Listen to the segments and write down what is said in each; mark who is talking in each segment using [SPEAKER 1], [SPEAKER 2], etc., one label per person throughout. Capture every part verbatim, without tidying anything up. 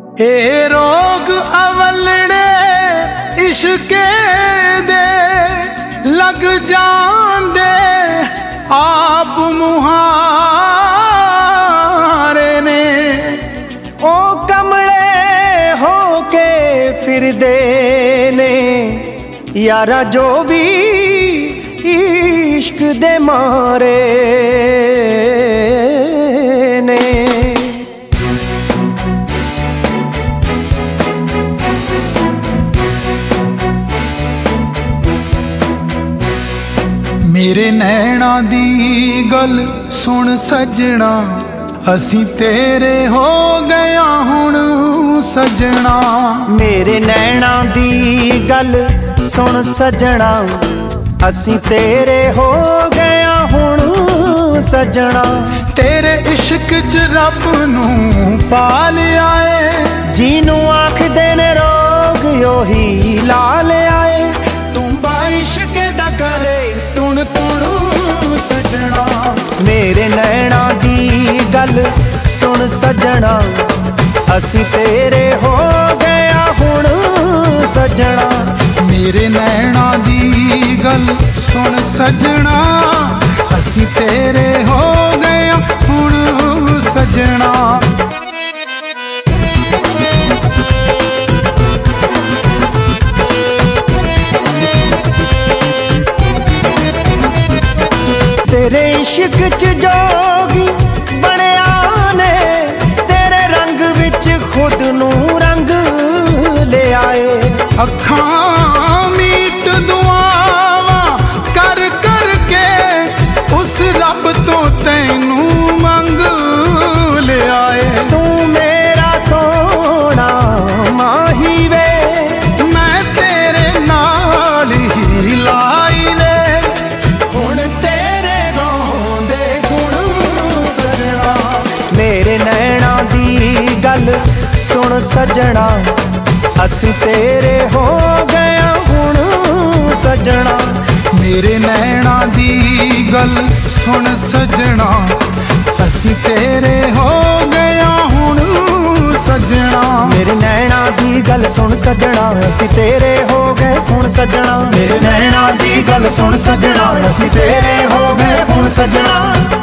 [SPEAKER 1] ए रोग अवलड़े इश्के दे लग जांदे आप मुहारे ने।
[SPEAKER 2] ओ कमले हो के फिरदे ने यारा जो भी इश्क दे मारे ने।
[SPEAKER 1] मेरे नैना दी गल सुन सजना, असी तेरे हो गया हुण सजना।
[SPEAKER 2] मेरे नैना दी गल सुन सजना, असी तेरे हो गया हुण सजना।
[SPEAKER 1] तेरे इश्क च रब नूं पा लिया है,
[SPEAKER 2] जीनू आखदे ने रोग योही ला लिया है।
[SPEAKER 1] तू बाइश्क दा करे तुण तुणू सजना।
[SPEAKER 2] मेरे नैना दी गल सुन सजना, असी तेरे हो गया हुण सजना।
[SPEAKER 1] मेरे नैना दी गल सुन सजना, असी तेरे हो गया हुण सजना।
[SPEAKER 2] तेरे इश्क च जोगी बनिया ने, तेरे रंग विच खुद नू रंग ले आए।
[SPEAKER 1] अखां मीट दुआवां कर कर के उस रब तो तैनू मंग ले आए।
[SPEAKER 2] तू मेरा सोना माही वे,
[SPEAKER 1] मैं तेरे नाल ही लाई वे। हुण तेरे गौंदे गुण सजना।
[SPEAKER 2] मेरे नैना दी गल सुन सजना, असी तेरे हो गया हुण सजना।
[SPEAKER 1] मेरे नैना दी गल सुन सजना, असी तेरे हो गया हुण सजना।
[SPEAKER 2] मेरे नैना दी गल सुन सजना, असी तेरे हो गए हुण सजना। मेरे नैना दी गल सुन सजना, असी तेरे हो गए हुण सजना।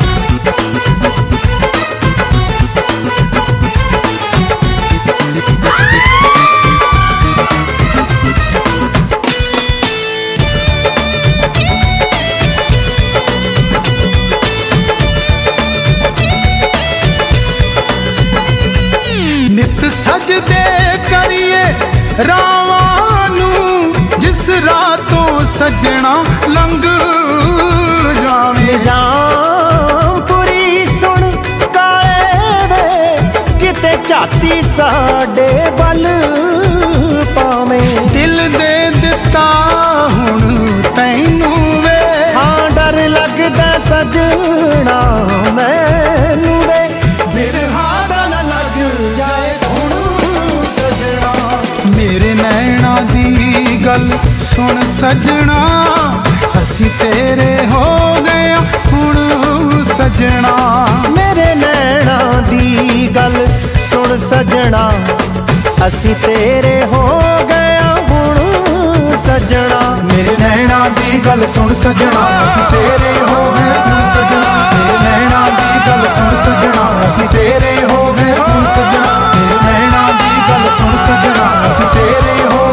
[SPEAKER 1] नित सजदे करिए रावानू, जिस रातों सजना लंघ जावे।
[SPEAKER 2] निजाम पुरी सुन काले वे, किते झाती साडे बल पावे।
[SPEAKER 1] दिल दे दिता हुण तैनू वे,
[SPEAKER 2] हाँ डर लगदा सजना मैनू वे।
[SPEAKER 1] बिरहा दा ना लग जाए हुण सजना। मेरे नैना दी गल सुन सजना, असी तेरे हो गया हुण सजना।
[SPEAKER 2] मेरे नैना दी गल सुन सजना, असी तेरे हो गया हुण सजना।
[SPEAKER 1] मेरे नैना दी गल सुन सजना, असी तेरे हो गए हुण सजना। मेरे नैना दी गल सुन सजना, असी तेरे हो गए हुण सजना। मेरे नैना दी गल सुन सजना, असी तेरे हो